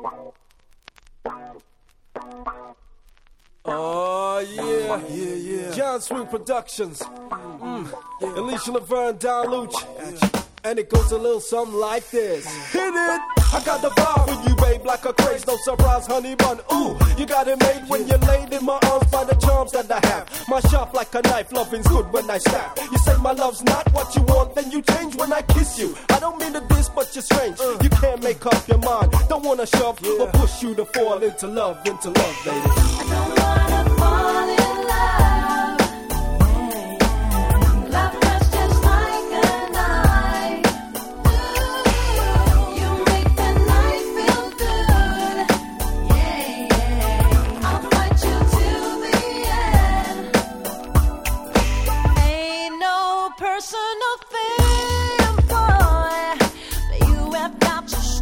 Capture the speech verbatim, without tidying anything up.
Oh, yeah. Yeah, yeah. John Swing Productions. Mm. Yeah. Alicia Laverne, Don Luch. Yeah. And it goes a little something like this. Hit it! I got the vibe for you, babe, like a craze. No surprise, honey bun. Ooh, you got it made when you're laid in my arms by the charms that I have. My sharp like a knife, loving's good when I stab. You say my love's not what you want, then you change when I kiss you. I don't mean to diss, but you're strange. You can't make up your mind. Don't wanna shove yeah. or push you to fall into love, into love, baby. I don't wanna fall in love. Personal thing, boy, but you have got to